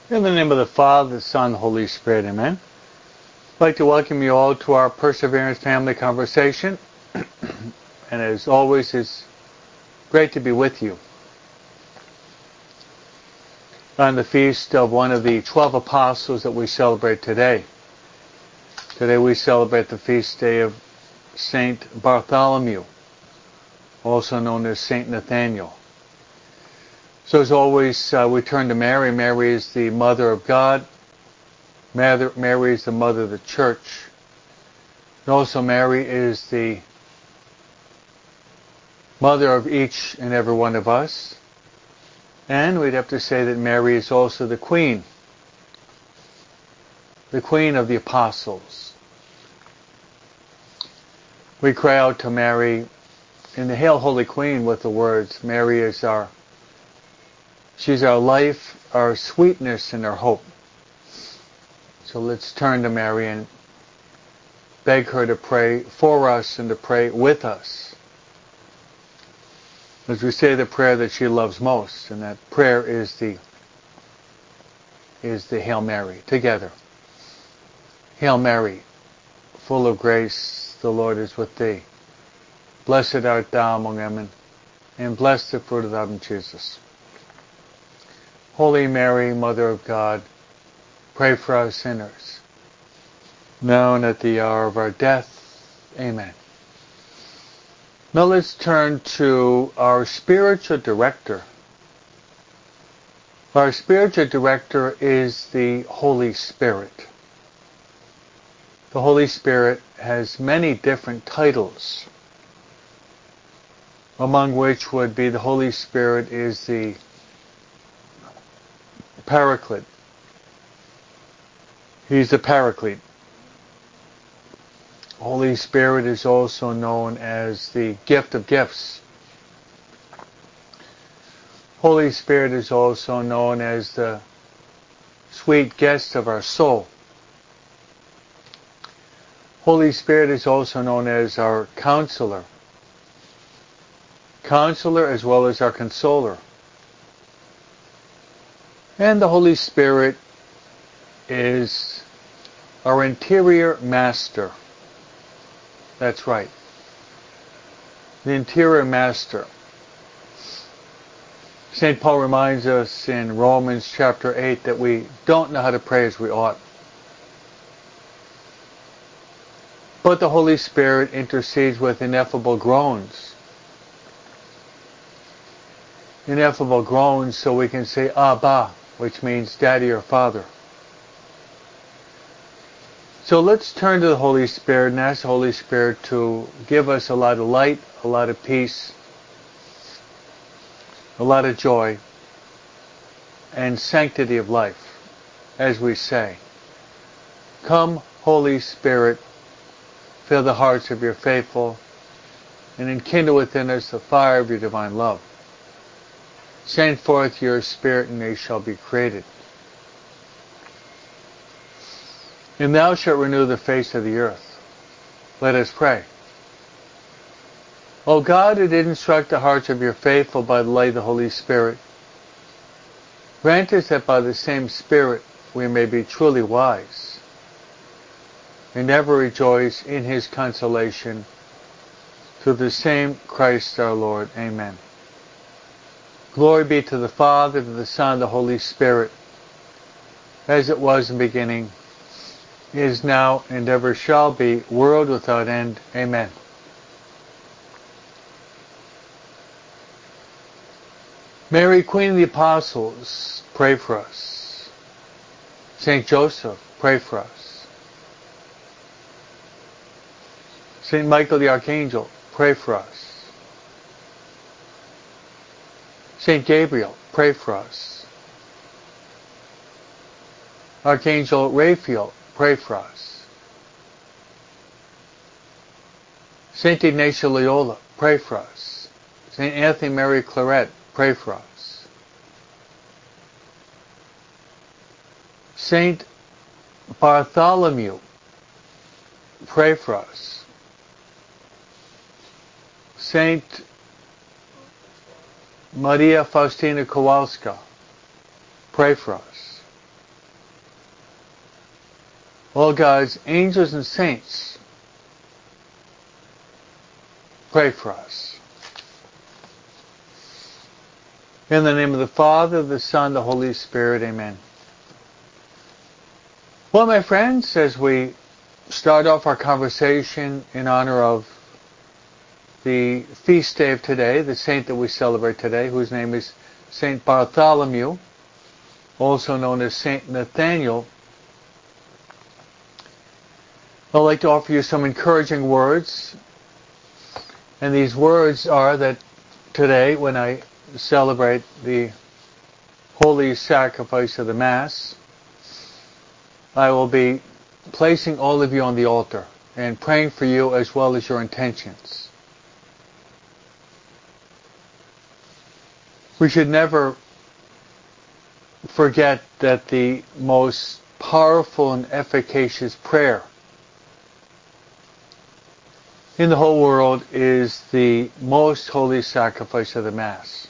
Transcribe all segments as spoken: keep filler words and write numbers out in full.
In the name of the Father, the Son, the Holy Spirit, amen. I'd like to welcome you all to our Perseverance Family Conversation. And as always, it's great to be with you on the feast of one of the twelve apostles that we celebrate today. Today we celebrate the feast day of Saint Bartholomew, also known as Saint Nathaniel. So as always, uh, we turn to Mary. Mary is the Mother of God. Mary, Mary is the Mother of the Church. And also Mary is the Mother of each and every one of us. And we'd have to say that Mary is also the Queen. The Queen of the Apostles. We cry out to Mary in the Hail Holy Queen with the words, Mary is our She's our life, our sweetness, and our hope. So let's turn to Mary and beg her to pray for us and to pray with us. As we say the prayer that she loves most, and that prayer is the is the Hail Mary. Together. Hail Mary, full of grace, the Lord is with thee. Blessed art thou among women, and blessed the fruit of thy womb, Jesus. Holy Mary, Mother of God, pray for us sinners, now and at the hour of our death. Amen. Now let's turn to our spiritual director. Our spiritual director is the Holy Spirit. The Holy Spirit has many different titles, among which would be the Holy Spirit is the Paraclete. He's the Paraclete. Holy Spirit is also known as the gift of gifts. Holy Spirit is also known as the sweet guest of our soul. Holy Spirit is also known as our counselor. Counselor as well as our consoler. And the Holy Spirit is our interior master. That's right. The interior master. Saint Paul reminds us in Romans chapter eight that we don't know how to pray as we ought. But the Holy Spirit intercedes with ineffable groans. Ineffable groans so we can say Abba, which means Daddy or Father. So let's turn to the Holy Spirit and ask the Holy Spirit to give us a lot of light, a lot of peace, a lot of joy, and sanctity of life, as we say. Come, Holy Spirit, fill the hearts of your faithful, and enkindle within us the fire of your divine love. Send forth your Spirit, and they shall be created. And thou shalt renew the face of the earth. Let us pray. O God, who did instruct the hearts of your faithful by the light of the Holy Spirit, grant us that by the same Spirit we may be truly wise, and ever rejoice in his consolation, through the same Christ our Lord. Amen. Glory be to the Father, to the Son, and the Holy Spirit, as it was in the beginning, is now, and ever shall be, world without end. Amen. Mary, Queen of the Apostles, pray for us. Saint Joseph, pray for us. Saint Michael the Archangel, pray for us. Saint Gabriel, pray for us. Archangel Raphael, pray for us. Saint Ignatius Loyola, pray for us. Saint Anthony Mary Claret, pray for us. Saint Bartholomew, pray for us. Saint Maria Faustina Kowalska, pray for us. all God's angels and saints, pray for us. In the name of the Father, the Son, the Holy Spirit, amen. Well, my friends, as we start off our conversation in honor of the feast day of today, the saint that we celebrate today, whose name is Saint Bartholomew, also known as Saint Nathaniel, I'd like to offer you some encouraging words. And these words are that today, when I celebrate the holy sacrifice of the Mass, I will be placing all of you on the altar and praying for you as well as your intentions. We should never forget that the most powerful and efficacious prayer in the whole world is the most holy sacrifice of the Mass.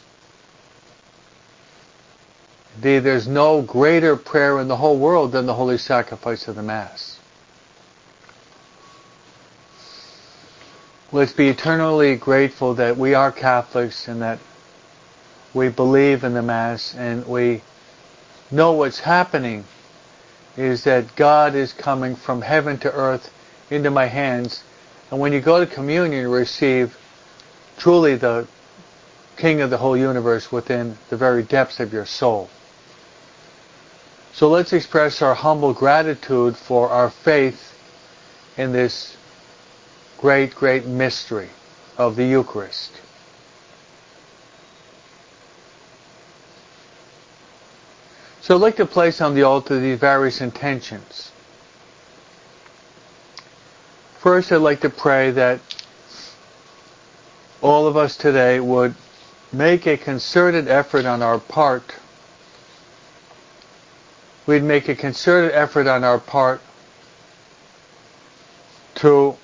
Indeed, there's no greater prayer in the whole world than the holy sacrifice of the Mass. Let's be eternally grateful that we are Catholics and that we believe in the Mass, and we know what's happening is that God is coming from heaven to earth into my hands. And when you go to communion, you receive truly the King of the whole universe within the very depths of your soul. So let's express our humble gratitude for our faith in this great, great mystery of the Eucharist. So I'd like to place on the altar these various intentions. First, I'd like to pray that all of us today would make a concerted effort on our part. We'd make a concerted effort on our part to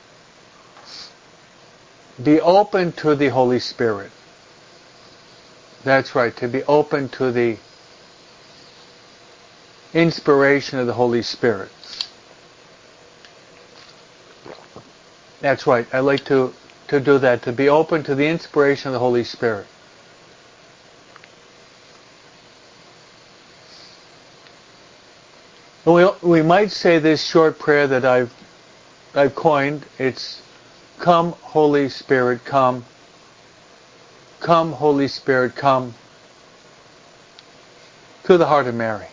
be open to the Holy Spirit. That's right, to be open to the inspiration of the Holy Spirit. That's right, I like to, to do that, to be open to the inspiration of the Holy Spirit. We, we might say this short prayer that I've, I've coined. It's, come Holy Spirit, come. Come Holy Spirit, come to the heart of Mary.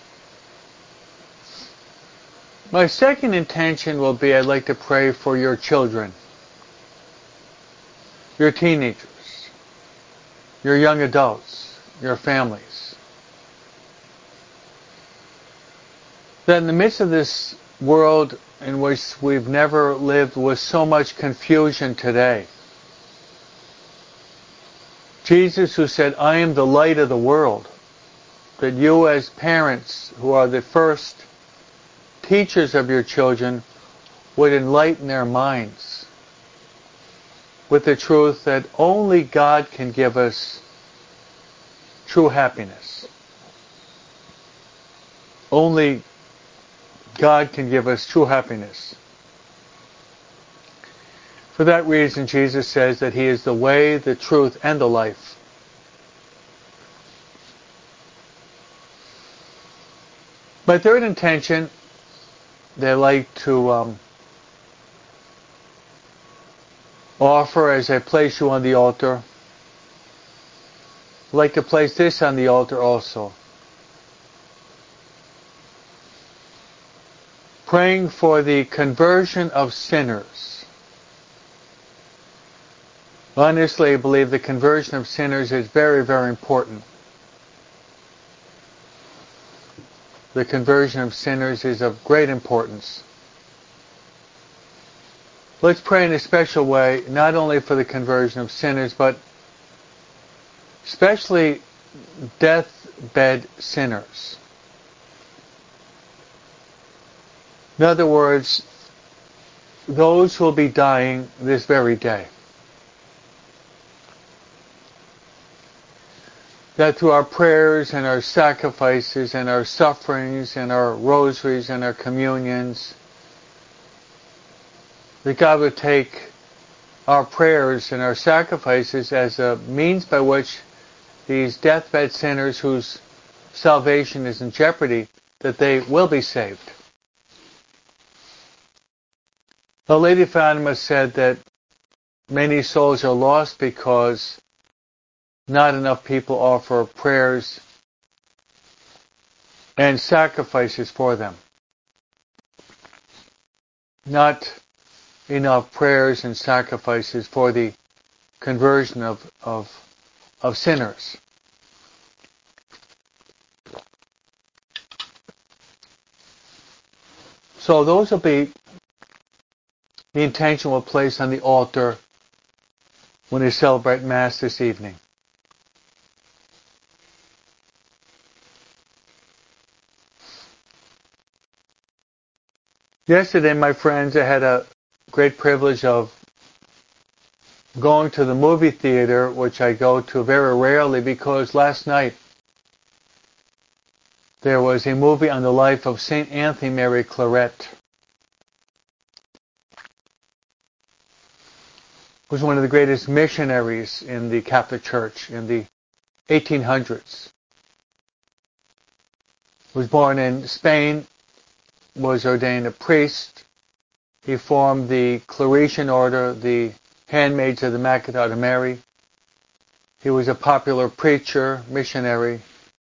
My second intention will be I'd like to pray for your children, your teenagers, your young adults, your families. That in the midst of this world in which we've never lived with so much confusion today, Jesus, who said, I am the light of the world, that you as parents who are the first teachers of your children would enlighten their minds with the truth that only God can give us true happiness. Only God can give us true happiness. For that reason, Jesus says that He is the way, the truth, and the life. My third intention, they like to um, offer as I place you on the altar. I'd like to place this on the altar also. Praying for the conversion of sinners. Honestly, I believe the conversion of sinners is very, very important. The conversion of sinners is of great importance. Let's pray in a special way, not only for the conversion of sinners, but especially deathbed sinners. In other words, those who will be dying this very day. that through our prayers and our sacrifices and our sufferings and our rosaries and our communions, that God would take our prayers and our sacrifices as a means by which these deathbed sinners whose salvation is in jeopardy, that they will be saved. The Lady Fatima said that many souls are lost because not enough people offer prayers and sacrifices for them. Not enough prayers and sacrifices for the conversion of, of, of sinners. So those will be the intention we'll place on the altar when we celebrate Mass this evening. Yesterday, my friends, I had a great privilege of going to the movie theater, which I go to very rarely because last night there was a movie on the life of Saint Anthony Mary Claret, who was one of the greatest missionaries in the Catholic Church in the eighteen hundreds. Was born in Spain, was ordained a priest. He formed the Claretian order, the Handmaids of the Immaculate Heart of Mary. He was a popular preacher, missionary.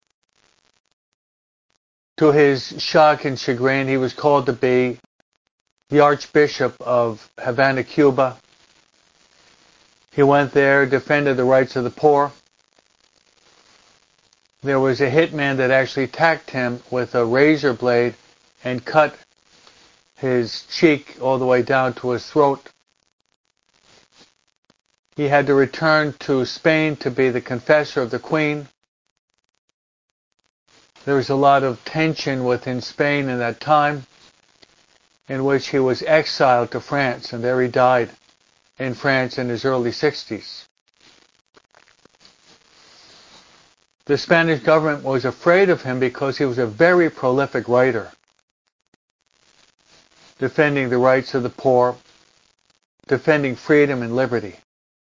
To his shock and chagrin, he was called to be the Archbishop of Havana, Cuba. He went there, defended the rights of the poor. There was a hitman that actually attacked him with a razor blade and cut his cheek all the way down to his throat. He had to return to Spain to be the confessor of the Queen. There was a lot of tension within Spain in that time, in which he was exiled to France, and there he died in France in his early sixties. The Spanish government was afraid of him because he was a very prolific writer, defending the rights of the poor, defending freedom and liberty.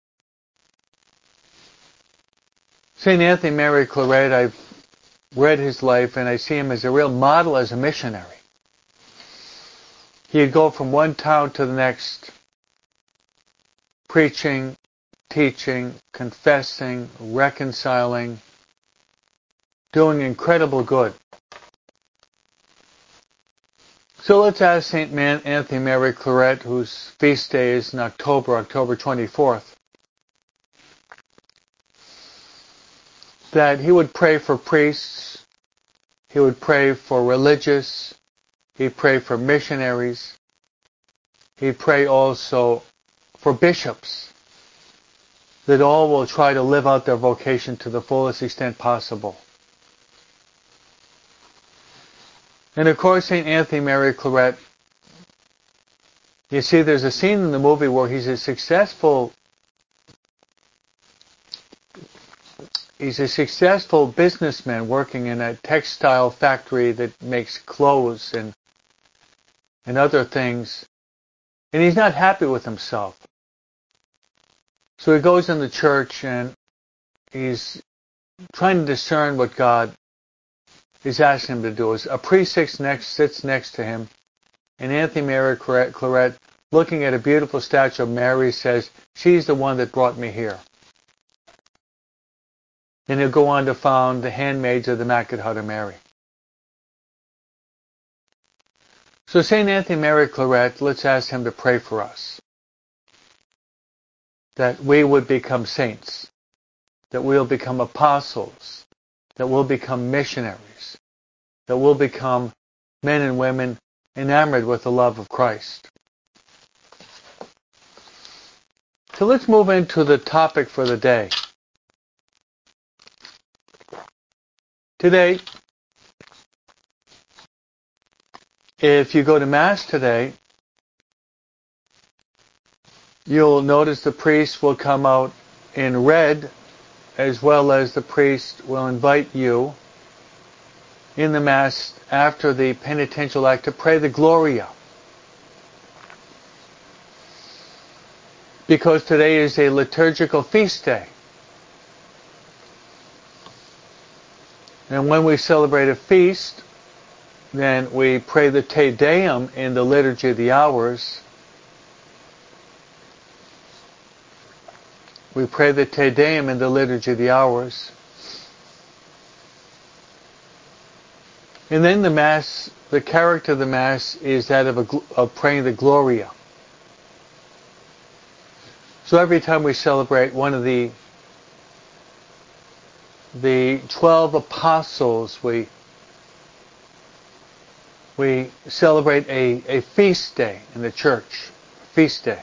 Saint Anthony Mary Claret, I've read his life and I see him as a real model as a missionary. He'd go from one town to the next, preaching, teaching, confessing, reconciling, doing incredible good. So let's ask Saint Anthony Mary Claret, whose feast day is in October, October twenty-fourth, that he would pray for priests, he would pray for religious, he'd pray for missionaries, he'd pray also for bishops, that all will try to live out their vocation to the fullest extent possible. And of course, Saint Anthony Mary Claret, you see there's a scene in the movie where he's a successful He's a successful businessman working in a textile factory that makes clothes and and other things. And he's not happy with himself. So he goes in the church and he's trying to discern what God is asking him to do. A priest sits next, sits next to him, and Anthony Mary Claret, looking at a beautiful statue of Mary, says, "She's the one that brought me here." And he'll go on to found the Handmaids of the Immaculate Heart of Mary. So Saint Anthony Mary Claret, let's ask him to pray for us, that we would become saints, that we'll become apostles, that we'll become missionaries, that we'll become men and women enamored with the love of Christ. So let's move into the topic for the day. Today, if you go to Mass today, you'll notice the priest will come out in red as well as the priest will invite you in the Mass after the penitential act to pray the Gloria. Because today is a liturgical feast day. And when we celebrate a feast, then we pray the Te Deum in the Liturgy of the Hours. We pray the Te Deum in the Liturgy of the Hours. And then the Mass, the character of the Mass is that of, a, of praying the Gloria. So every time we celebrate one of the the twelve apostles, we we celebrate a, a feast day in the church. Feast day.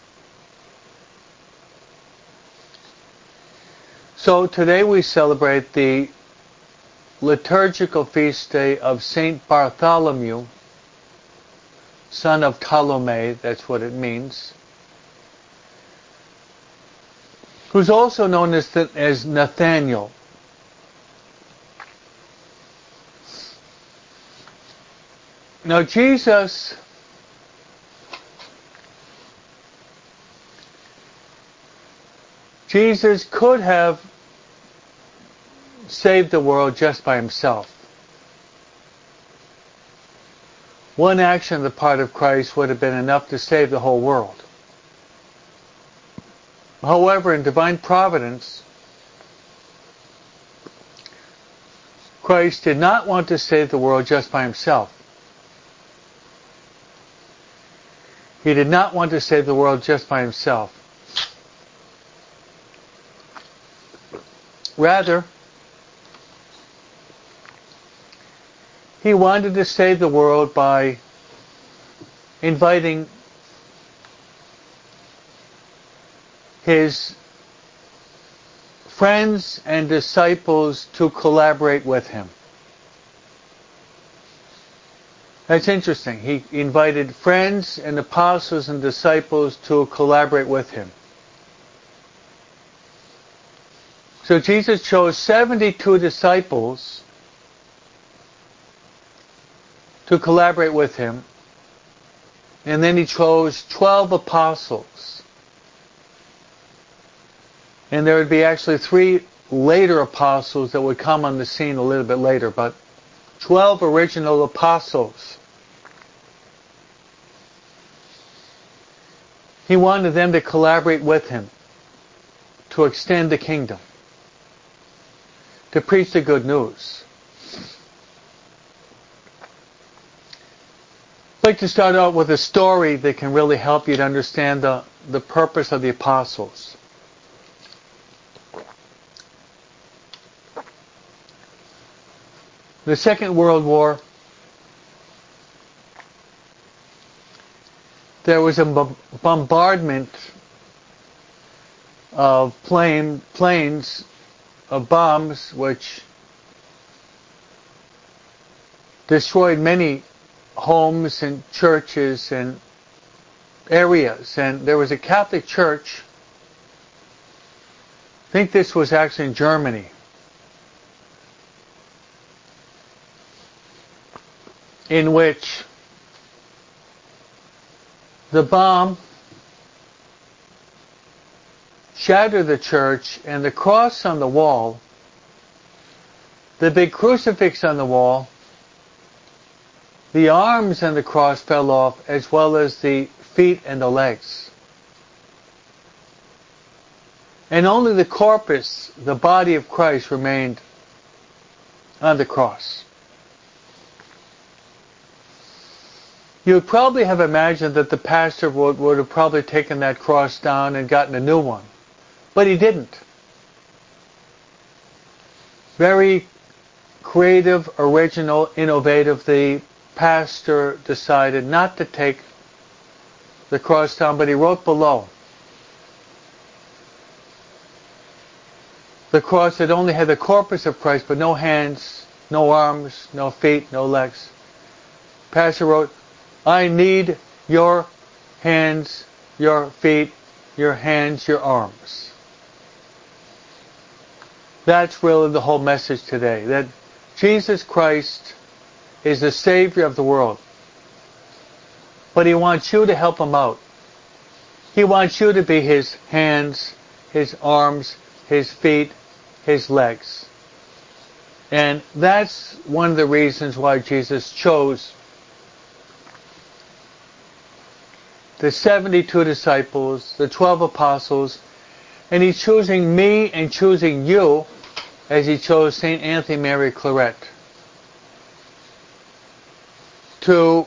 So today we celebrate the liturgical feast day of Saint Bartholomew, son of Ptolemy, that's what it means, who's also known as, as Nathaniel. Now Jesus Jesus could have saved the world just by himself. One action on the part of Christ would have been enough to save the whole world. However, in divine providence, Christ did not want to save the world just by himself. He did not want to save the world just by himself. Rather, he wanted to save the world by inviting his friends and disciples to collaborate with him. That's interesting. He invited friends and apostles and disciples to collaborate with him. So Jesus chose seventy-two disciples to collaborate with him, and then he chose twelve apostles. And there would be actually three later apostles that would come on the scene a little bit later, but twelve original apostles. He wanted them to collaborate with him to extend the kingdom, to preach the good news. I'd like to start out with a story that can really help you to understand the, the purpose of the apostles. The Second World War, there was a b- bombardment of plane, planes, of bombs, which destroyed many homes and churches and areas. And there was a Catholic church, I think this was actually in Germany, in which the bomb shattered the church, and the cross on the wall, the big crucifix on the wall, the arms and the cross fell off, as well as the feet and the legs. And only the corpus, the body of Christ, remained on the cross. You would probably have imagined that the pastor would, would have probably taken that cross down and gotten a new one. But he didn't. Very creative, original, innovative. The pastor decided not to take the cross down, but he wrote below. The cross that only had the corpus of Christ, but no hands, no arms, no feet, no legs. Pastor wrote, "I need your hands, your feet, your hands, your arms." That's really the whole message today, that Jesus Christ is the Savior of the world. But He wants you to help Him out. He wants you to be His hands, His arms, His feet, His legs. And that's one of the reasons why Jesus chose the seventy-two disciples, the twelve apostles, and He's choosing me and choosing you as He chose Saint Anthony Mary Claret to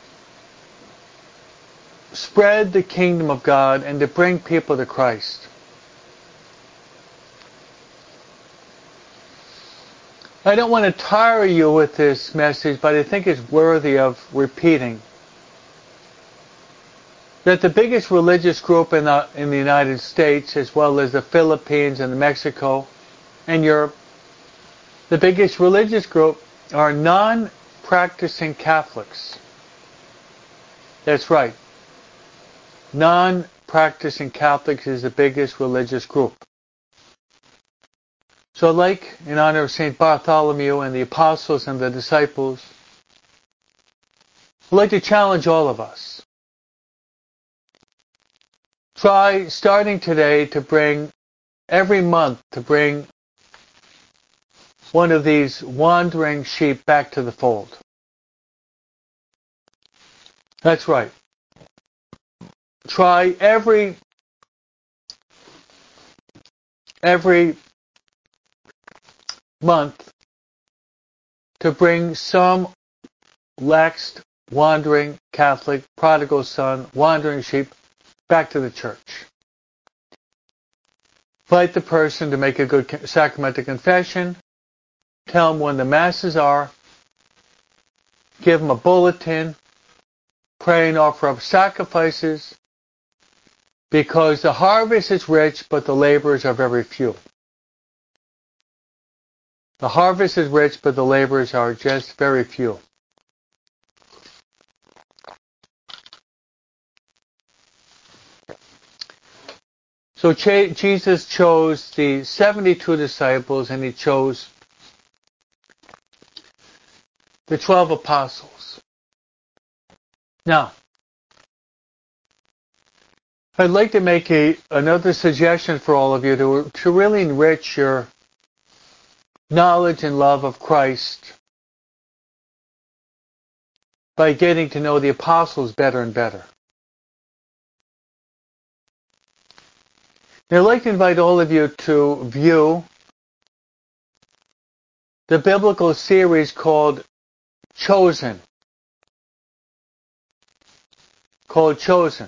spread the kingdom of God and to bring people to Christ. I don't want to tire you with this message, but I think it's worthy of repeating that the biggest religious group in the, in the United States, as well as the Philippines and Mexico and Europe, the biggest religious group are non-practicing Catholics. That's right. Non-practicing Catholics is the biggest religious group. So like in honor of Saint Bartholomew and the apostles and the disciples, I'd like to challenge all of us. Try, starting today, to bring, every month, to bring one of these wandering sheep back to the fold. That's right. Try every, every month to bring some laxed, wandering Catholic, prodigal son, wandering sheep back to the church. Invite the person to make a good sacramental confession. Tell them when the masses are. Give them a bulletin. Pray and offer up sacrifices. Because the harvest is rich, but the laborers are very few. The harvest is rich, but the laborers are just very few. So Ch- Jesus chose the seventy-two disciples, and He chose the twelve apostles. Now, I'd like to make a, another suggestion for all of you to, to really enrich your knowledge and love of Christ by getting to know the apostles better and better. Now, I'd like to invite all of you to view the biblical series called Chosen. Called Chosen.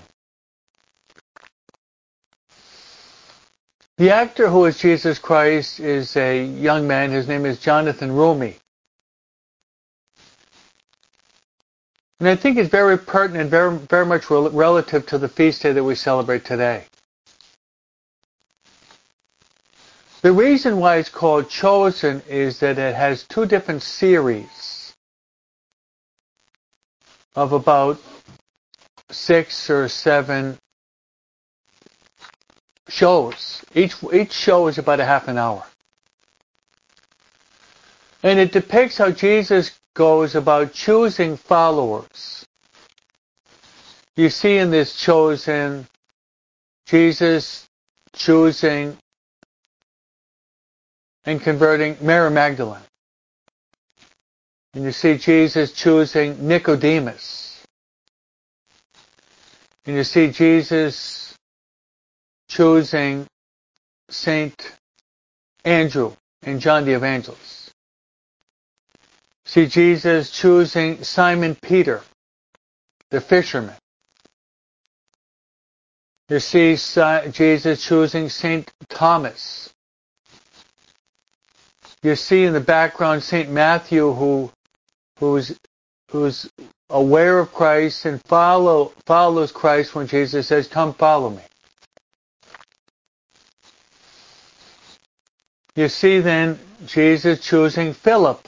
The actor who is Jesus Christ is a young man. His name is Jonathan Roumie. And I think it's very pertinent, very, very much rel- relative to the feast day that we celebrate today. The reason why it's called Chosen is that it has two different series of about six or seven shows. Each, each show is about a half an hour. And it depicts how Jesus goes about choosing followers. You see in this Chosen, Jesus choosing and converting Mary Magdalene. And you see Jesus choosing Nicodemus. And you see Jesus choosing Saint Andrew and John the Evangelist. See Jesus choosing Simon Peter, the fisherman. You see Jesus choosing Saint Thomas. You see in the background Saint Matthew, who who's who's aware of Christ and follow follows Christ when Jesus says, "Come, follow me." You see then Jesus choosing Philip.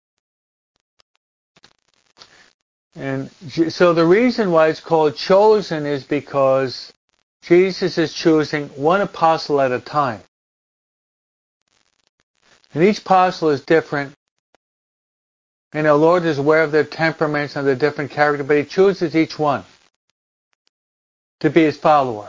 And so the reason why it's called Chosen is because Jesus is choosing one apostle at a time. And each apostle is different. And our Lord is aware of their temperaments and their different character, but He chooses each one to be His follower.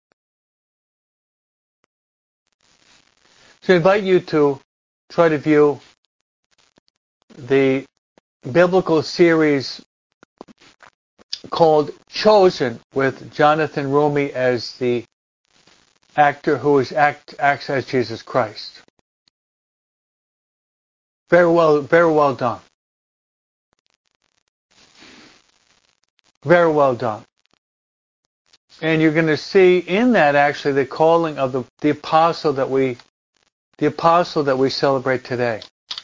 So I invite you to try to view the biblical series called Chosen, with Jonathan Roumie as the actor who is act, acts as Jesus Christ. Very well, very well done. Very well done. And you're going to see in that actually the calling of the, the apostle that we the apostle that we celebrate today.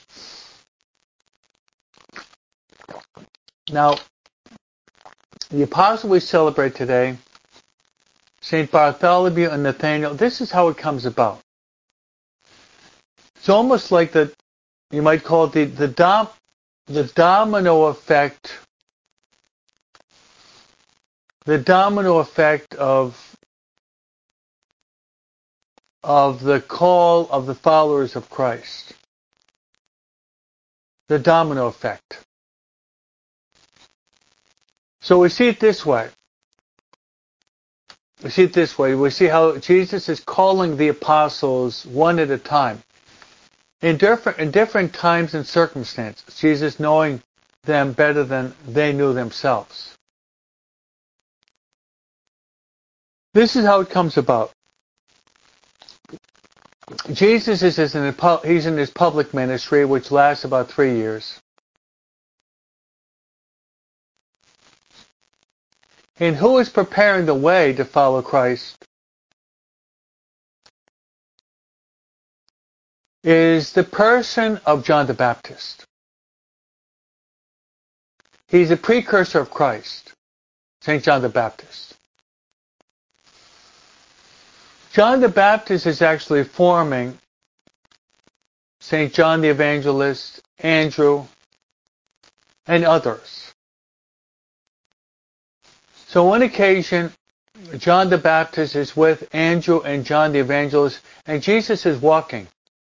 Now, the apostle we celebrate today, Saint Bartholomew and Nathaniel, this is how it comes about. It's almost like the, you might call it the, the, dom, the domino effect, the domino effect of, of the call of the followers of Christ. The domino effect. So we see it this way. We see it this way. We see how Jesus is calling the apostles one at a time. In different, in different times and circumstances. Jesus knowing them better than they knew themselves. This is how it comes about. Jesus is in, he's in his public ministry, which lasts about three years. And who is preparing the way to follow Christ is the person of John the Baptist. He's a precursor of Christ, Saint John the Baptist. John the Baptist is actually forming Saint John the Evangelist, Andrew, and others. So on occasion, John the Baptist is with Andrew and John the Evangelist, and Jesus is walking.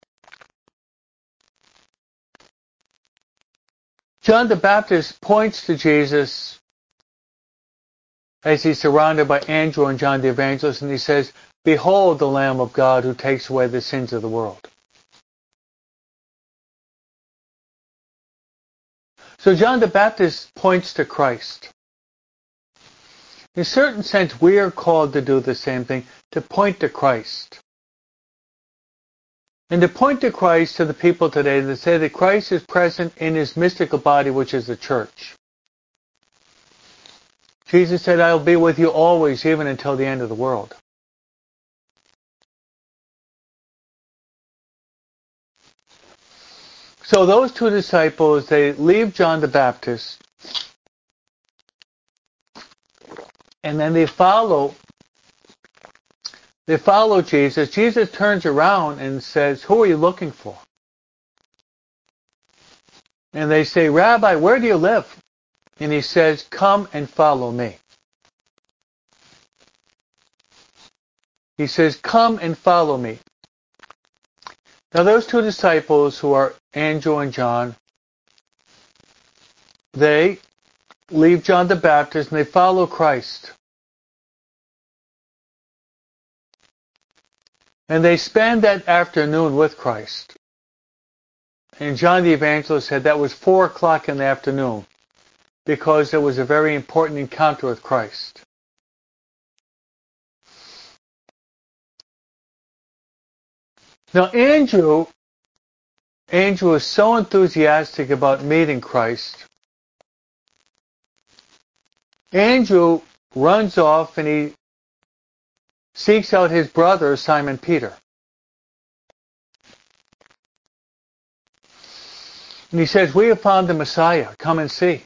John the Baptist points to Jesus as he's surrounded by Andrew and John the Evangelist, and he says, "Behold the Lamb of God who takes away the sins of the world." So John the Baptist points to Christ. In a certain sense, we are called to do the same thing, to point to Christ. And to point to Christ to the people today, to say that Christ is present in his mystical body, which is the church. Jesus said, "I will be with you always, even until the end of the world." So those two disciples, they leave John the Baptist, and then they follow, they follow Jesus. Jesus turns around and says, "Who are you looking for?" And they say, "Rabbi, where do you live?" And he says, "Come and follow me." He says, "Come and follow me." Now those two disciples, who are Andrew and John, they leave John the Baptist and they follow Christ. And they spend that afternoon with Christ. And John the Evangelist said that was four o'clock in the afternoon, because it was a very important encounter with Christ. Now Andrew, Andrew is so enthusiastic about meeting Christ. Andrew runs off and he seeks out his brother, Simon Peter. And he says, "We have found the Messiah. Come and see."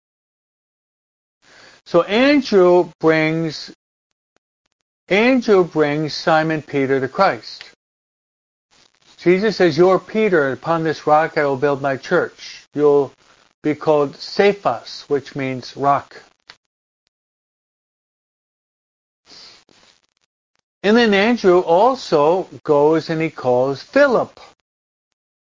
So Andrew brings, Andrew brings Simon Peter to Christ. Jesus says, "You are Peter, and upon this rock I will build my church. You'll be called Cephas," which means rock. And then Andrew also goes and he calls Philip.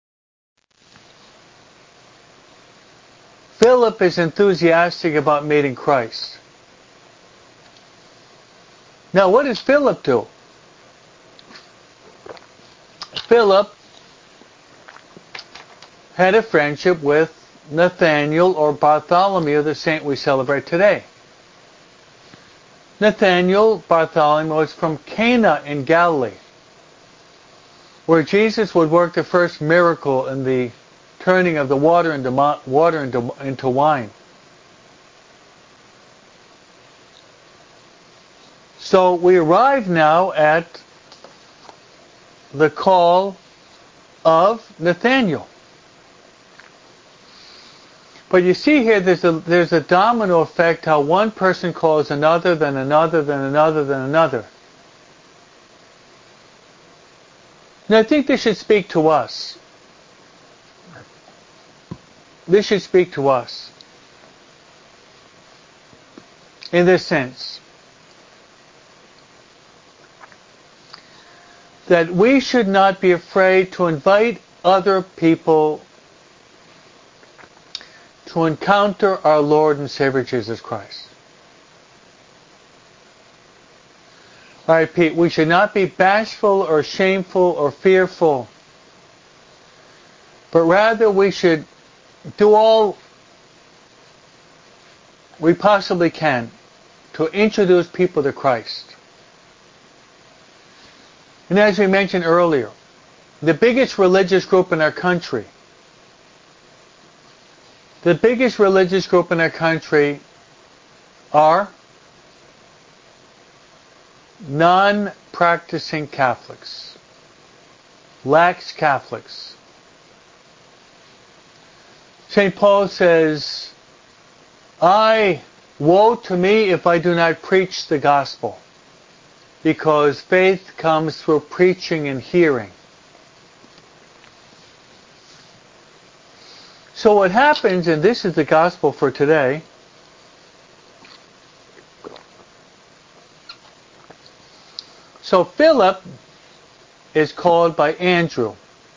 Philip is enthusiastic about meeting Christ. Now, what does Philip do? Philip had a friendship with Nathanael, or Bartholomew, the saint we celebrate today. Nathanael, Bartholomew, was from Cana in Galilee, where Jesus would work the first miracle in the turning of the water into water into, into wine. So we arrive now at the call of Nathanael. But you see here, there's a, there's a domino effect, how one person calls another, then another, then another, then another. And I think this should speak to us. This should speak to us. In this sense. That we should not be afraid to invite other people to encounter our Lord and Savior Jesus Christ. I repeat, we should not be bashful or shameful or fearful, but rather we should do all we possibly can to introduce people to Christ. And as we mentioned earlier, the biggest religious group in our country, the biggest religious group in our country are non-practicing Catholics, lax Catholics. Saint Paul says, I, woe to me if I do not preach the gospel, because faith comes through preaching and hearing. So what happens, and this is the gospel for today, so Philip is called by Andrew.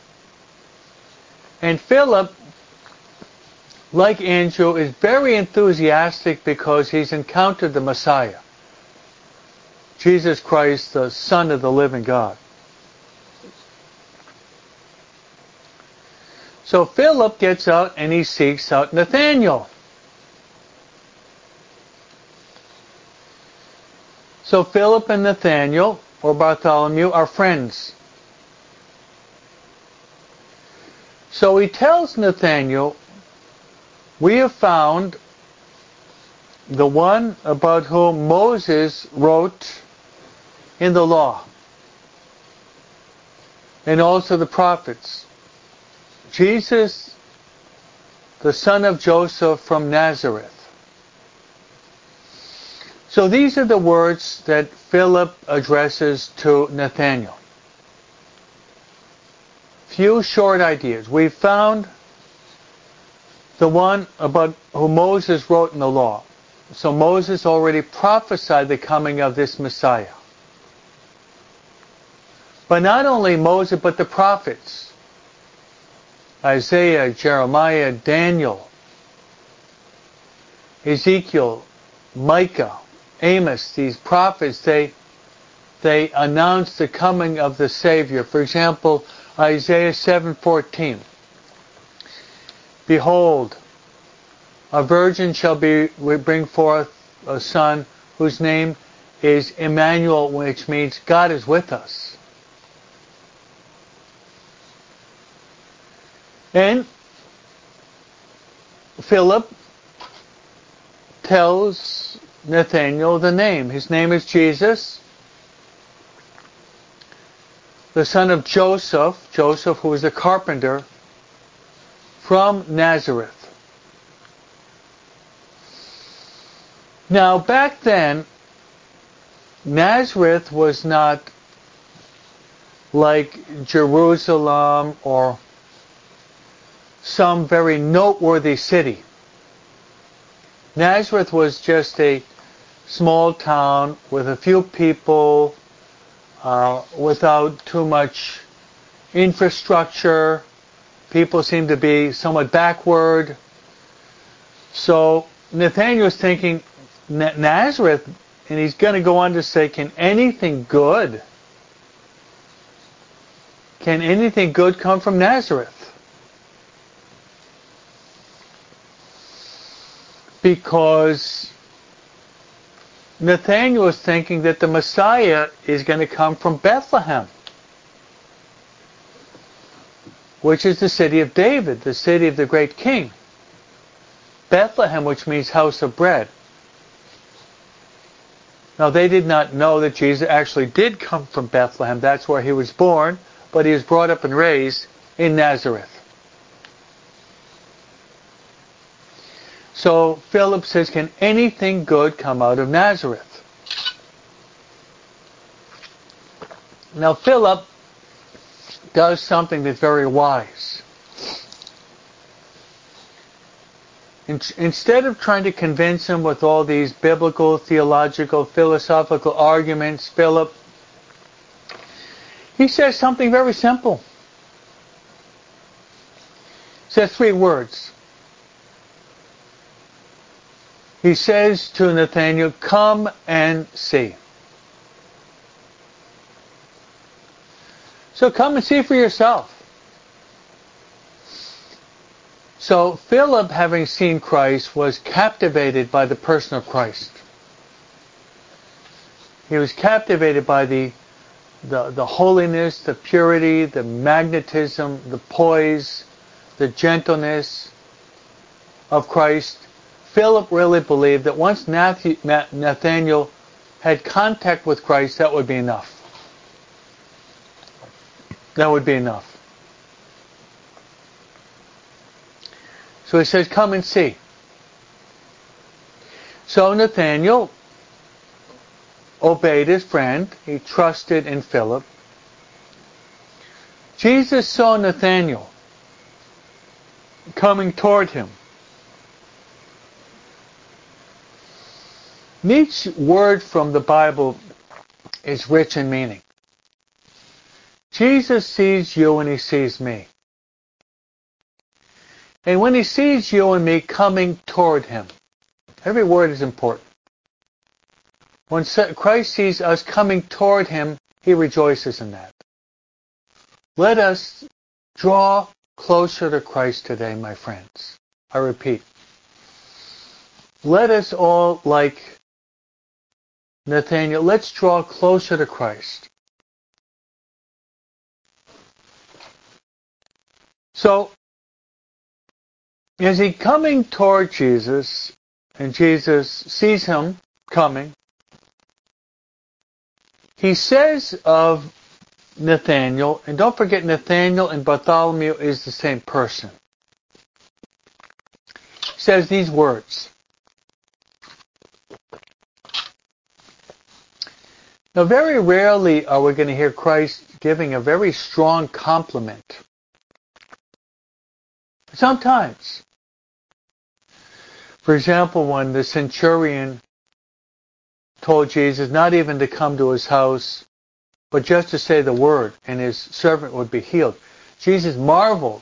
And Philip, like Andrew, is very enthusiastic because he's encountered the Messiah, Jesus Christ, the Son of the living God. So Philip gets out and he seeks out Nathanael. So Philip and Nathanael, or Bartholomew, are friends. So he tells Nathanael, we have found the one about whom Moses wrote in the law, and also the prophets, Jesus, the son of Joseph from Nazareth. So these are the words that Philip addresses to Nathanael. Few short ideas. We found the one about whom Moses wrote in the law. So Moses already prophesied the coming of this Messiah. But not only Moses, but the prophets. Isaiah, Jeremiah, Daniel, Ezekiel, Micah, Amos, these prophets, they, they announce the coming of the Savior. For example, Isaiah seven fourteen. Behold, a virgin shall be bring forth a son whose name is Emmanuel, which means God is with us. And Philip tells Nathanael the name. His name is Jesus, the son of Joseph, Joseph who was a carpenter, from Nazareth. Now back then, Nazareth was not like Jerusalem or some very noteworthy city. Nazareth was just a small town with a few people, uh, without too much infrastructure. People seemed to be somewhat backward. So Nathanael's thinking Nazareth, and he's going to go on to say, can anything good, can anything good come from Nazareth? Because Nathanael is thinking that the Messiah is going to come from Bethlehem, which is the city of David, the city of the great king. Bethlehem, which means house of bread. Now, they did not know that Jesus actually did come from Bethlehem. That's where he was born, but he was brought up and raised in Nazareth. So Philip says, can anything good come out of Nazareth? Now Philip does something that's very wise. In, instead of trying to convince him with all these biblical, theological, philosophical arguments, Philip, he says something very simple. He says three words. He says to Nathanael, come and see. So come and see for yourself. So Philip, having seen Christ, was captivated by the person of Christ. He was captivated by the, the, the holiness, the purity, the magnetism, the poise, the gentleness of Christ. Philip really believed that once Nathanael had contact with Christ, that would be enough. That would be enough. So he says, come and see. So Nathanael obeyed his friend. He trusted in Philip. Jesus saw Nathanael coming toward him. Each word from the Bible is rich in meaning. Jesus sees you and he sees me. And when he sees you and me coming toward him, every word is important. When Christ sees us coming toward him, he rejoices in that. Let us draw closer to Christ today, my friends. I repeat. Let us all, like Nathanael, let's draw closer to Christ. So, is he coming toward Jesus, and Jesus sees him coming? He says of Nathanael, and don't forget Nathanael and Bartholomew is the same person. He says these words. Now, very rarely are we going to hear Christ giving a very strong compliment. Sometimes. For example, when the centurion told Jesus not even to come to his house, but just to say the word, and his servant would be healed. Jesus marveled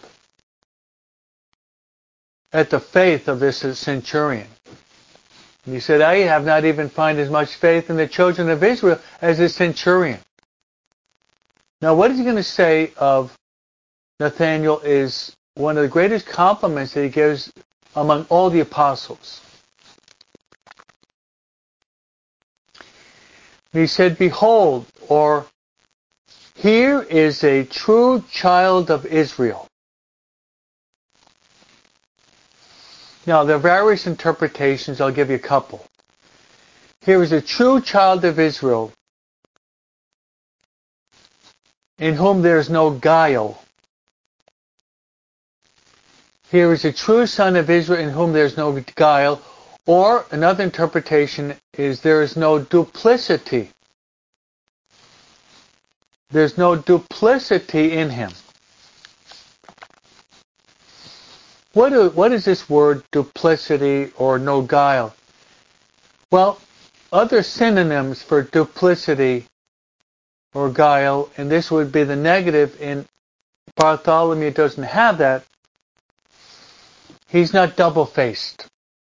at the faith of this centurion. And he said, I have not even found as much faith in the children of Israel as this centurion. Now, what is he going to say of Nathanael is one of the greatest compliments that he gives among all the apostles. He said, behold, or here is a true child of Israel. Now, there are various interpretations. I'll give you a couple. Here is a true child of Israel in whom there is no guile. Here is a true son of Israel in whom there is no guile. Or another interpretation is there is no duplicity. There's no duplicity in him. What, do, what is this word duplicity or no guile? Well, other synonyms for duplicity or guile, and this would be the negative, and Bartholomew doesn't have that. He's not double-faced.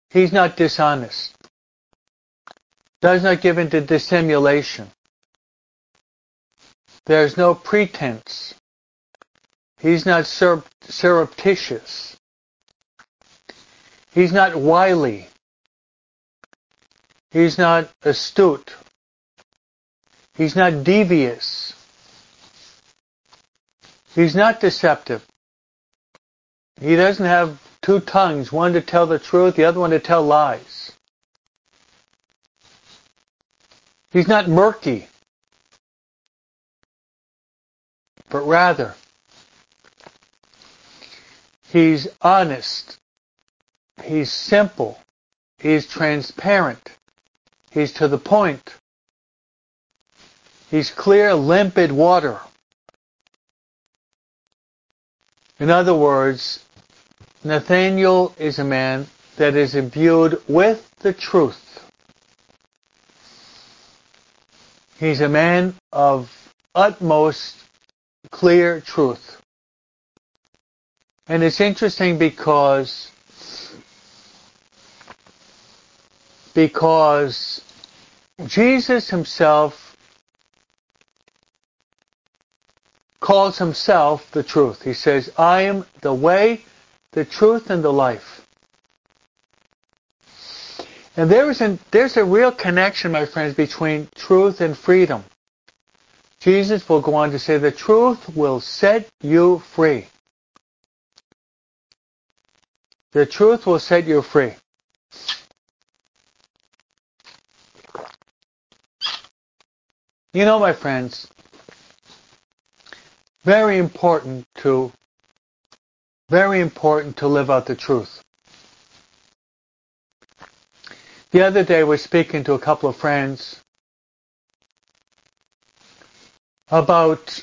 He's not dishonest. Does not give into dissimulation. There's no pretense. He's not sur- surreptitious. He's not wily. He's not astute. He's not devious. He's not deceptive. He doesn't have two tongues, one to tell the truth, the other one to tell lies. He's not murky, but rather, he's honest. He's simple. He's transparent. He's to the point. He's clear, limpid water. In other words, Nathaniel is a man that is imbued with the truth. He's a man of utmost clear truth. And it's interesting because because Jesus himself calls himself the truth. He says, I am the way, the truth, and the life. And there is an, there's a real connection, my friends, between truth and freedom. Jesus will go on to say, the truth will set you free. The truth will set you free. You know, my friends, very important to, very important to live out the truth. The other day, I was speaking to a couple of friends about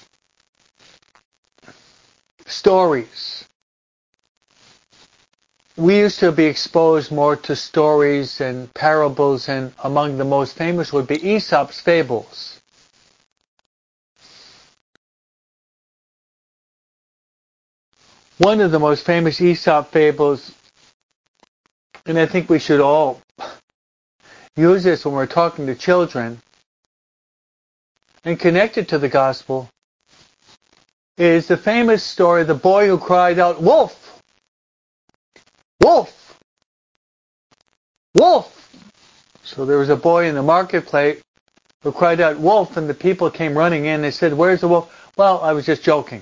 stories. We used to be exposed more to stories and parables, and among the most famous would be Aesop's fables. One of the most famous Aesop fables, and I think we should all use this when we're talking to children and connect it to the gospel, is the famous story of the boy who cried out, "Wolf! Wolf! Wolf!" So there was a boy in the marketplace who cried out, "Wolf," and the people came running in. They said, "Where's the wolf?" "Well, I was just joking."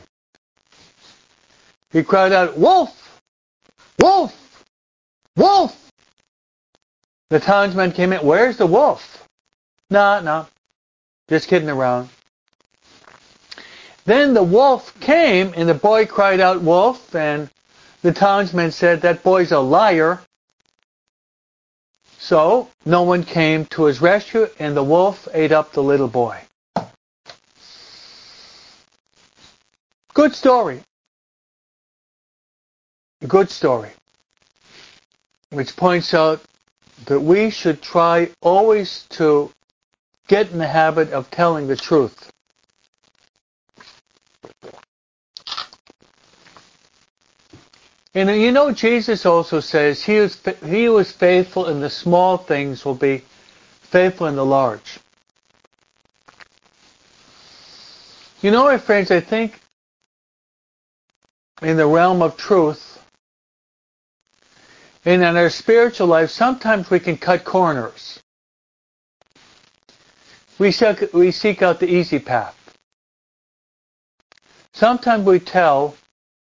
He cried out, "Wolf! Wolf! Wolf!" The townsmen came in. "Where's the wolf?" "No, no, just kidding around." Then the wolf came, and the boy cried out, "Wolf," and the townsmen said, "That boy's a liar." So no one came to his rescue, and the wolf ate up the little boy. Good story. Good story. Which points out that we should try always to get in the habit of telling the truth. And you know, Jesus also says, he who is, he who is faithful in the small things will be faithful in the large. You know, my friends, I think in the realm of truth, and in our spiritual life, sometimes we can cut corners. We seek, we seek out the easy path. Sometimes we tell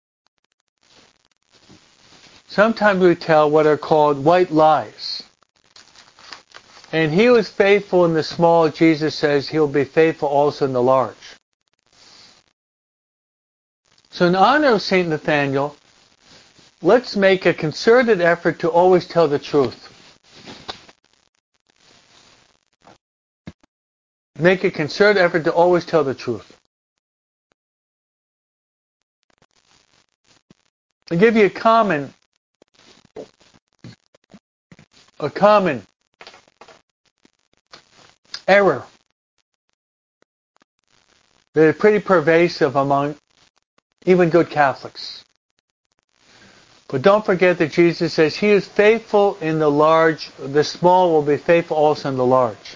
Sometimes we tell what are called white lies. And he who is faithful in the small, Jesus says, he'll be faithful also in the large. So in honor of Saint Nathaniel, let's make a concerted effort to always tell the truth. Make a concerted effort to always tell the truth. I'll give you a common a common error that is pretty pervasive among even good Catholics. But don't forget that Jesus says he is faithful in the large, the small will be faithful also in the large.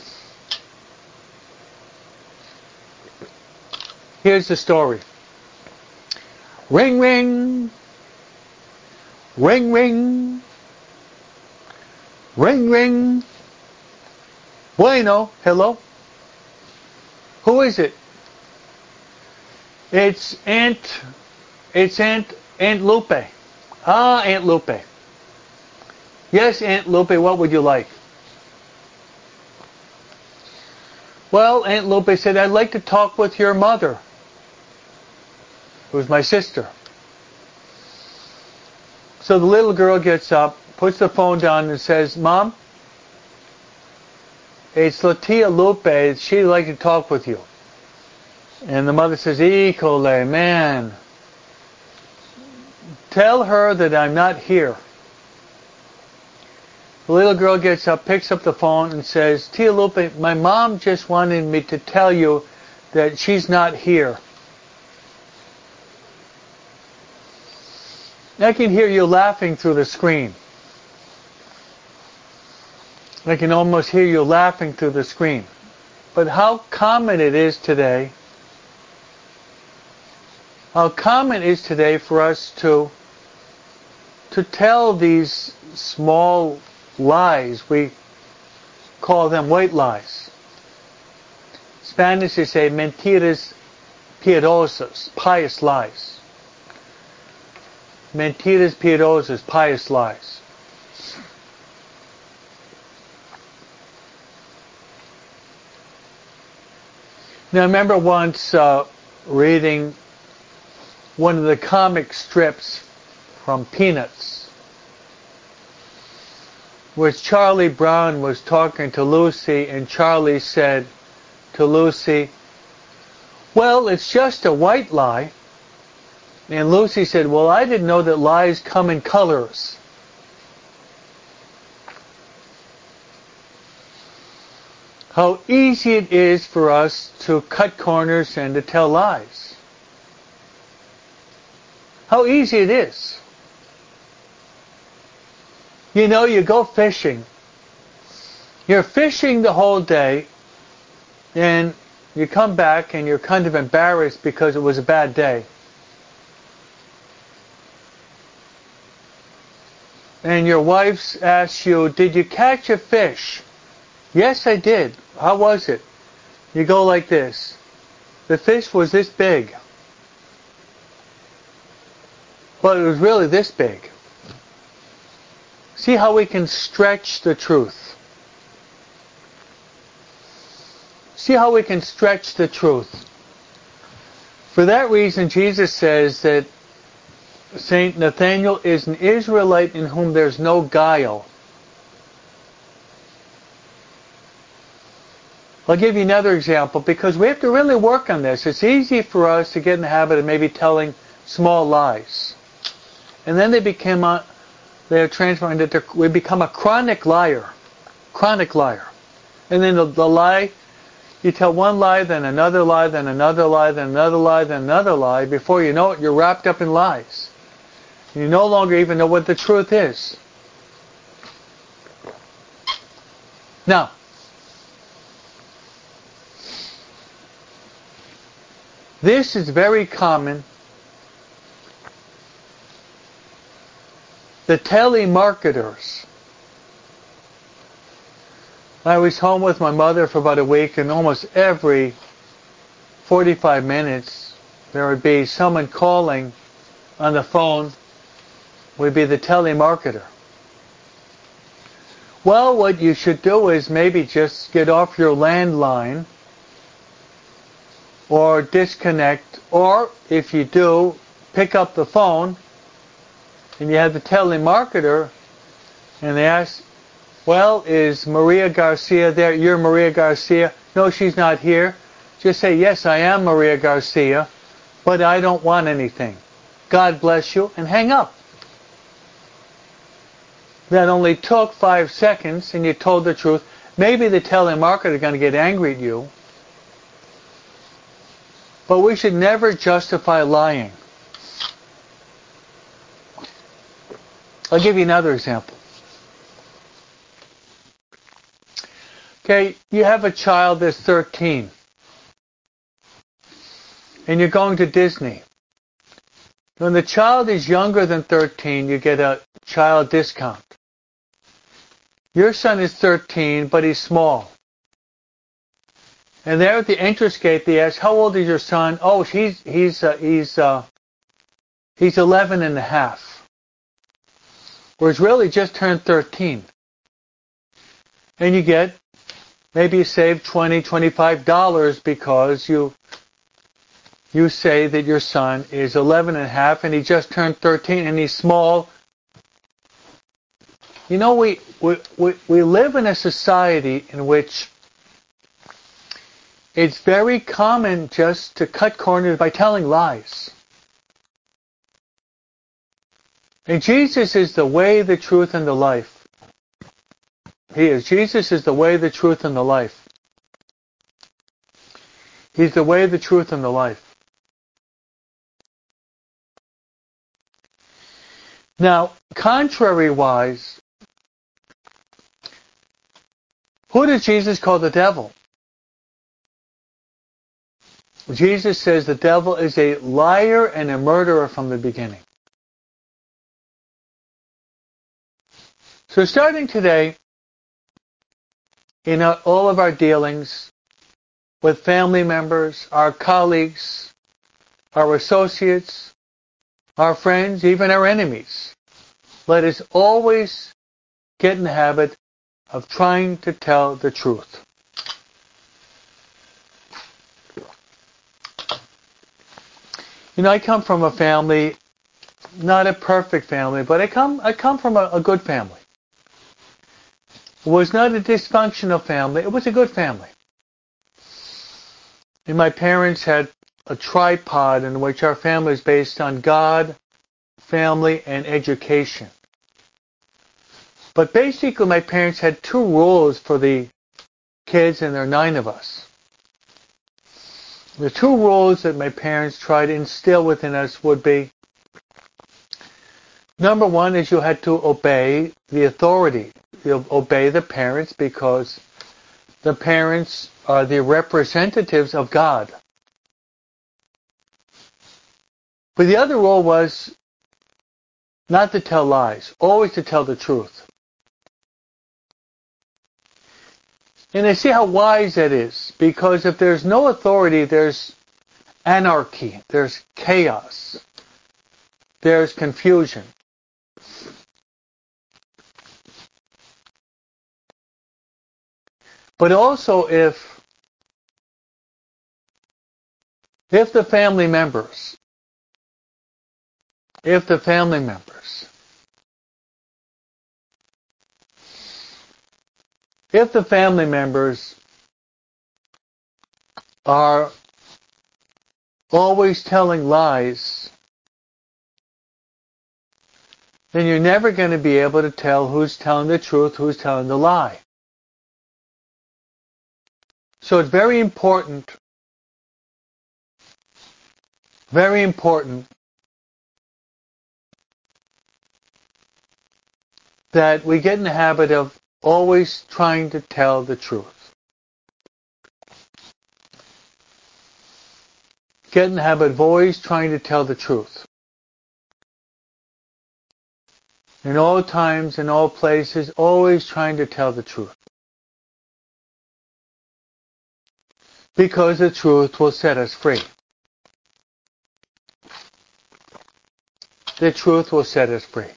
Here's the story. Ring, ring. Ring, ring. Ring, ring. Bueno, hello. Who is it? It's Aunt, it's Aunt, Aunt Lupe. Ah, Aunt Lupe. Yes, Aunt Lupe, what would you like? Well, Aunt Lupe said, I'd like to talk with your mother. It was my sister. So the little girl gets up, puts the phone down and says, Mom, it's Latia Lupe. She'd like to talk with you. And the mother says, Icole, man, tell her that I'm not here. The little girl gets up, picks up the phone and says, Tia Lupe, my mom just wanted me to tell you that she's not here. I can hear you laughing through the screen. I can almost hear you laughing through the screen. But how common it is today, how common it is today for us to, to tell these small lies. We call them white lies. Spanish they say mentiras piadosas, pious lies. Mentiras piadosas, pious lies. Now I remember once uh, reading one of the comic strips from Peanuts, where Charlie Brown was talking to Lucy, and Charlie said to Lucy, well, it's just a white lie. And Lucy said, well, I didn't know that lies come in colors. How easy it is for us to cut corners and to tell lies. How easy it is. You know, you go fishing. You're fishing the whole day, and you come back and you're kind of embarrassed because it was a bad day. And your wife asks you, did you catch a fish? Yes, I did. How was it? You go like this. The fish was this big. But it was really this big. See how we can stretch the truth. See how we can stretch the truth. For that reason, Jesus says that Saint Nathaniel is an Israelite in whom there's no guile. I'll give you another example because we have to really work on this. It's easy for us to get in the habit of maybe telling small lies. And then they become a, they are transformed into, we become a chronic liar. Chronic liar. And then the, the lie, you tell one lie, then another lie, then another lie, then another lie, then another lie. Before you know it, you're wrapped up in lies. You no longer even know what the truth is. Now, this is very common. The telemarketers. I was home with my mother for about a week, and almost every forty-five minutes there would be someone calling on the phone. Would be the telemarketer. Well, what you should do is maybe just get off your landline or disconnect, or if you do, pick up the phone and you have the telemarketer and they ask, well, is Maria Garcia there? You're Maria Garcia? No, she's not here. Just say, yes, I am Maria Garcia, but I don't want anything. God bless you, and hang up. That only took five seconds and you told the truth. Maybe the telemarketer is going to get angry at you. But we should never justify lying. I'll give you another example. Okay, you have a child that's thirteen, and you're going to Disney. When the child is younger than thirteen, you get a child discount. Your son is thirteen, but he's small. And there at the entrance gate, they ask, "How old is your son?" "Oh, he's he's uh, he's uh, he's eleven and a half." Whereas really just turned thirteen. And you get, maybe you save twenty, twenty-five dollars because you you say that your son is eleven and a half and he just turned thirteen and he's small. You know, we we we, we live in a society in which it's very common just to cut corners by telling lies. And Jesus is the way, the truth, and the life. He is. Jesus is the way, the truth, and the life. He's the way, the truth, and the life. Now, contrary-wise, who did Jesus call the devil? Jesus says the devil is a liar and a murderer from the beginning. So starting today, in all of our dealings with family members, our colleagues, our associates, our friends, even our enemies, let us always get in the habit of trying to tell the truth. You know, I come from a family, not a perfect family, but I come I come from a, a good family. It was not a dysfunctional family, it was a good family. And my parents had a tripod in which our family is based on God, family, and education. But basically my parents had two rules for the kids, and there are nine of us. The two rules that my parents tried to instill within us would be, number one is you had to obey the authority. You obey the parents because the parents are the representatives of God. But the other rule was not to tell lies, always to tell the truth. And I see how wise that is, because if there's no authority, there's anarchy, there's chaos, there's confusion. But also if if the family members, if the family members, if the family members are always telling lies, then you're never going to be able to tell who's telling the truth, who's telling the lie. So it's very important, very important that we get in the habit of always trying to tell the truth. Get in the habit of always trying to tell the truth. In all times, in all places, always trying to tell the truth. Because the truth will set us free. The truth will set us free.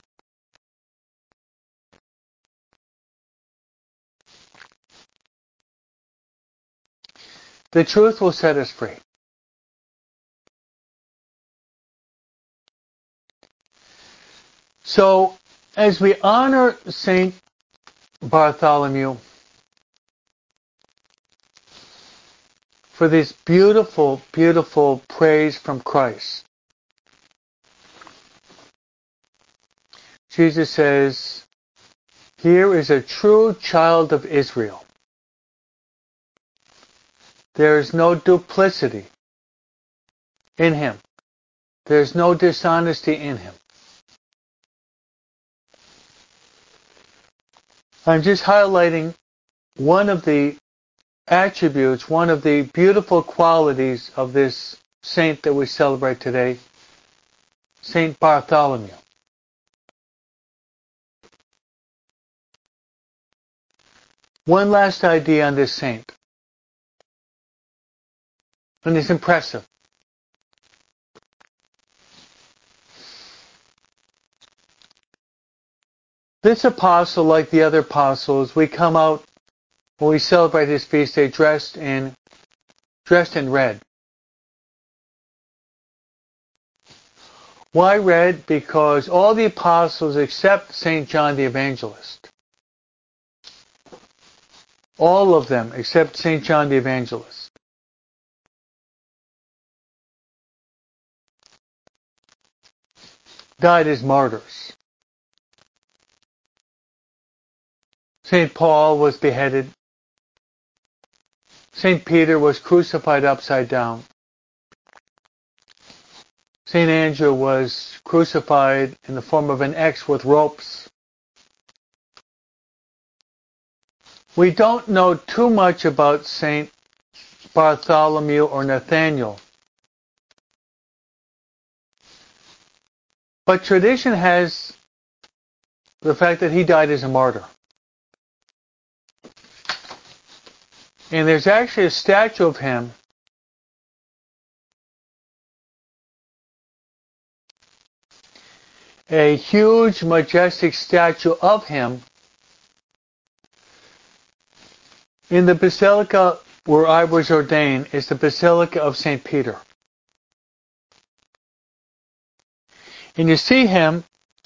The truth will set us free. So, as we honor Saint Bartholomew for this beautiful, beautiful praise from Christ, Jesus says, "Here is a true child of Israel. There is no duplicity in him. There is no dishonesty in him. I'm just highlighting one of the attributes, one of the beautiful qualities of this saint that we celebrate today, Saint Bartholomew. One last idea on this saint, and it's impressive. This apostle, like the other apostles, we come out when we celebrate his feast day dressed in dressed in red. Why red? Because all the apostles except Saint John the Evangelist, all of them except Saint John the Evangelist, died as martyrs. Saint Paul was beheaded. Saint Peter was crucified upside down. Saint Andrew was crucified in the form of an X with ropes. We don't know too much about Saint Bartholomew or Nathaniel, but tradition has the fact that he died as a martyr. And there's actually a statue of him a huge, majestic statue of him in the basilica where I was ordained. Is the Basilica of Saint Peter. And you see him,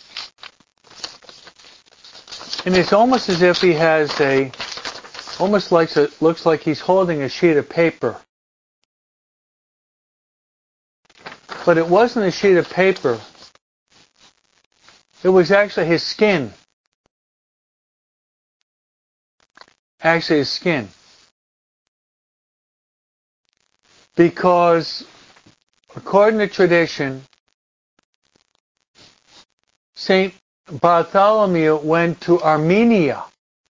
and it's almost as if he has a, almost like a, looks like he's holding a sheet of paper. But it wasn't a sheet of paper. It was actually his skin. Actually his skin. Because, according to tradition, Saint Bartholomew went to Armenia.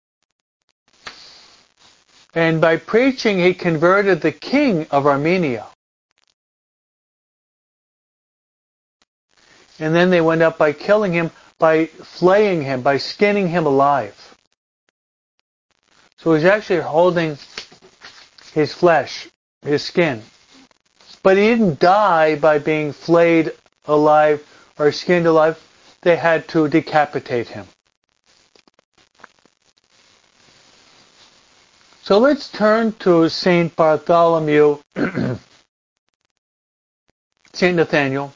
And by preaching, he converted the king of Armenia. And then they went up by killing him, by flaying him, by skinning him alive. So he's actually holding his flesh, his skin. But he didn't die by being flayed alive or skinned alive. They had to decapitate him. So let's turn to Saint Bartholomew, Saint Nathaniel.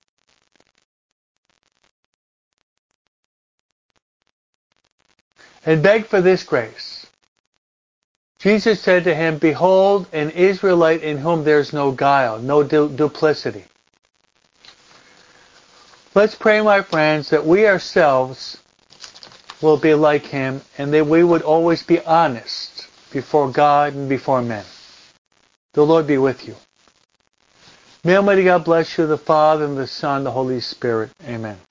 And beg for this grace. Jesus said to him, "Behold, an Israelite in whom there's no guile, no du- duplicity." Let's pray, my friends, that we ourselves will be like him and that we would always be honest before God and before men. The Lord be with you. May Almighty God bless you, the Father, and the Son, and the Holy Spirit. Amen.